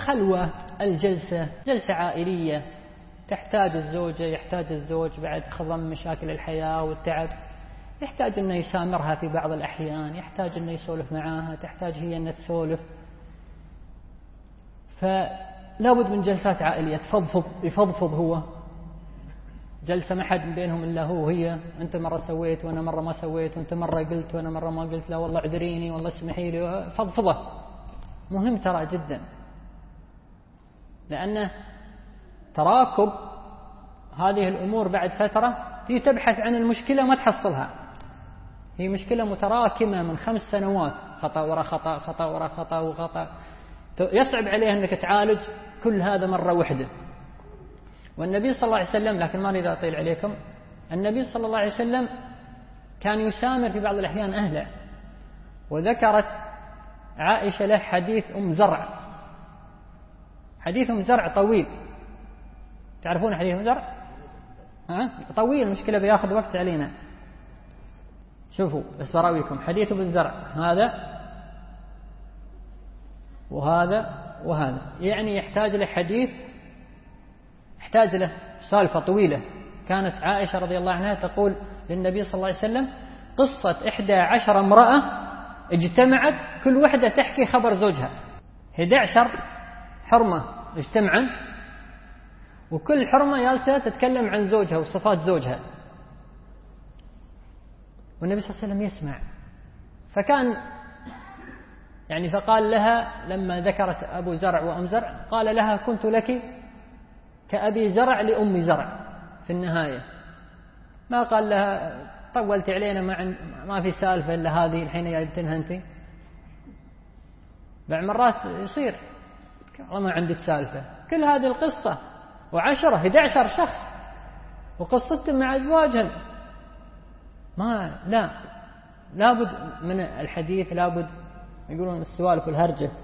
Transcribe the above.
الخلوة، الجلسة، جلسة عائلية تحتاج الزوجة، يحتاج الزوج بعد خضم مشاكل الحياة والتعب، يحتاج أنه يسامرها في بعض الأحيان، يحتاج أنه يسولف معاها، تحتاج هي أنها تسولف. فلا بد من جلسات عائلية يفضفض هو، جلسة ما حد بينهم إلا هو وهي، أنت مرة سويت وأنا مرة ما سويت، وأنت مرة قلت وأنا مرة ما قلت، لا والله اعذريني والله اسمحي لي، فضفضة مهم ترى جدا، لأنه تراكب هذه الأمور بعد فترة تبحث عن المشكلة ما تحصلها، هي مشكلة متراكمة من 5 سنوات، خطأ وراء خطأ، خطأ وراء خطأ وخطأ، يصعب عليه أنك تعالج كل هذا مرة واحدة. والنبي صلى الله عليه وسلم، لكن ما أريد أطيل عليكم، النبي صلى الله عليه وسلم كان يسامر في بعض الأحيان أهله. وذكرت عائشة له حديث أم زرع، حديث أم زرع طويل، تعرفون حديث أم زرع؟ طويل، مشكلة بياخذ وقت علينا. شوفوا بس براويكم حديث أم زرع، هذا وهذا وهذا، يعني يحتاج له حديث، يحتاج له سالفة طويلة. كانت عائشة رضي الله عنها تقول للنبي صلى الله عليه وسلم قصة 11 امرأة اجتمعت كل واحدة تحكي خبر زوجها، 11 حرمة اجتمعا، وكل حرمة جالسة تتكلم عن زوجها وصفات زوجها، والنبي صلى الله عليه وسلم يسمع. فكان يعني فقال لها لما ذكرت أبو زرع وأم زرع، قال لها كنت لك كأبي زرع لأم زرع في النهاية، ما قال لها طولت علينا ما في سالفة إلا هذه الحين جايبتنها أنت. بعض مرات يصير والله ما عندك سالفة، كل هذه القصة و10 11 شخص وقصتهم مع أزواجهم، لابد من الحديث، لابد يقولون السوالف والهرجة